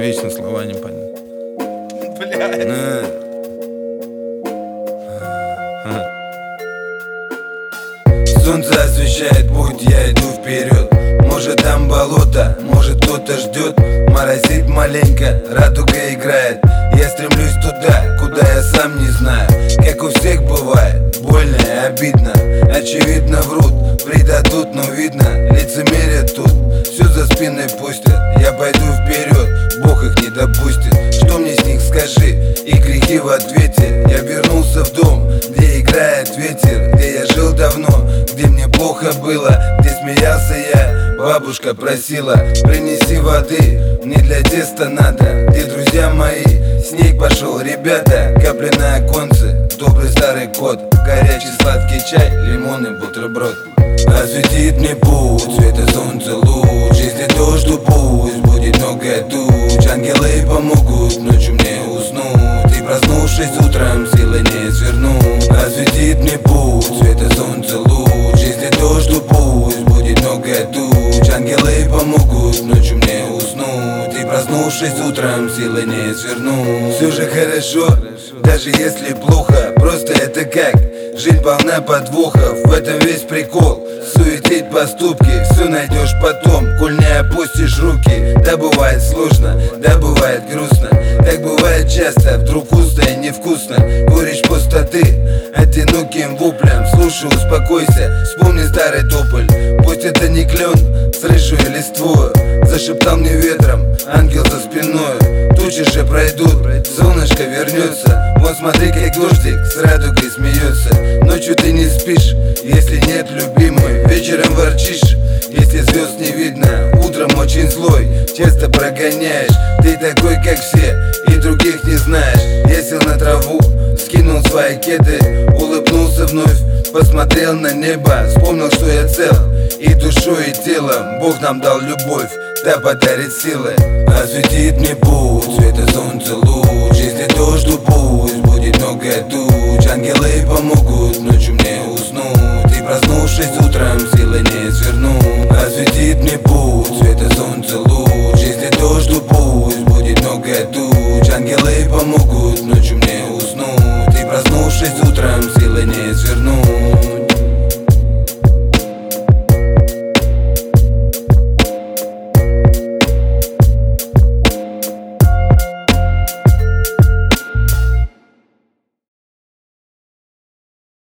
вечно слова не понятны. Блядь. Солнце освещает путь, я иду вперед. Может там болото, может кто-то ждет. Моросит маленько, радуга играет. Я стремлюсь туда, куда я сам не знаю. Как у всех бывает, больно и обидно. Очевидно врут, предадут, но видно, лицемерят тут. Все за спиной пустят, я пойду вперед, Бог их не допустит. Что мне с них скажи, и грехи в ответе. Я вернулся в дом, где играет ветер, где я жил давно, где мне плохо было, где смеялся я. Бабушка просила, принеси воды, мне для теста надо. Где друзья мои? Снег пошел, ребята, капли на оконце. Добрый старый кот, горячий сладкий чай, лимон и бутерброд. Осветит мне путь, света солнца луч. Если дождь, то пусть будет много туч. Ангелы помогут ночью мне уснуть, и проснувшись утром силы не сверну. Осветит мне путь, света солнца луч. Если дождь, то пусть будет много туч. Ангелы помогут ночью мне уснуть, и проснувшись утром силы не сверну. Все же хорошо, даже если плохо. Просто это как жизнь полна подвохов, в этом весь прикол. Суетить поступки, все найдешь потом, коль не опустишь руки. Да бывает сложно, да бывает грустно, так бывает часто, вдруг вкусно и невкусно. Горечь пустоты, одиноким воплем. Слушай, успокойся, вспомни старый тополь. Пусть это не клен с рыжей листвою, зашептал мне ветром ангел за спиной. Тучи же пройдут, солнышко вернется. Вон смотри, как дождик с радугой смеется. Ночью ты не спишь, если нет любимой. Вечером ворчишь, если звезд не видно. Утром очень злой, часто прогоняешь. Ты такой, как все, и других не знаешь. Я сел на траву, скинул свои кеды, улыбнулся вновь, посмотрел на небо. Вспомнил, что я цел, и душой, и телом. Бог нам дал любовь, да подарит силы. Осветит мне путь, света солнца луч. Если дождь, то пусть будет много туч. Ангелы помогут ночью мне уснуть, и проснувшись утром